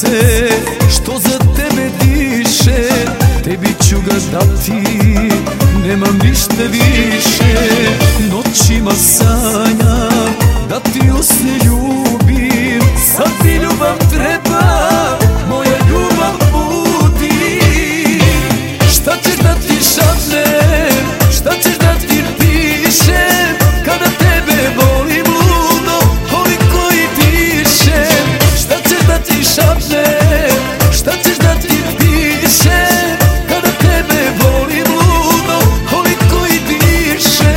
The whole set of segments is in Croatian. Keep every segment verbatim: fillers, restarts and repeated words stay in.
srce što za tebe diše, tebi ću ga dati, nemam ništa više. Noćima sanjam da ti usne ljubim, sad ti ljubav treba, moja ljubav budi. Šta ćeš da ti šapnem, šta ćeš da ti pišem, kada tebe volim ludo, koliko i dišem. Šta ćeš da ti šapnem, šta ćeš da ti pišem, kada tebe volim ludo, koliko i dišem.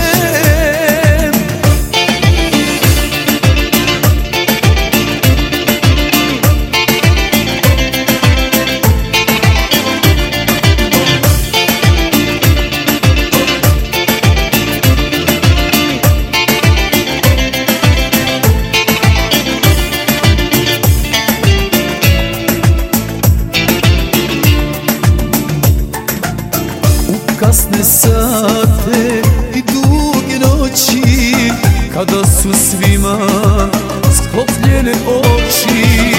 Kasne sate i duge noći, kada su svima sklopljene oči,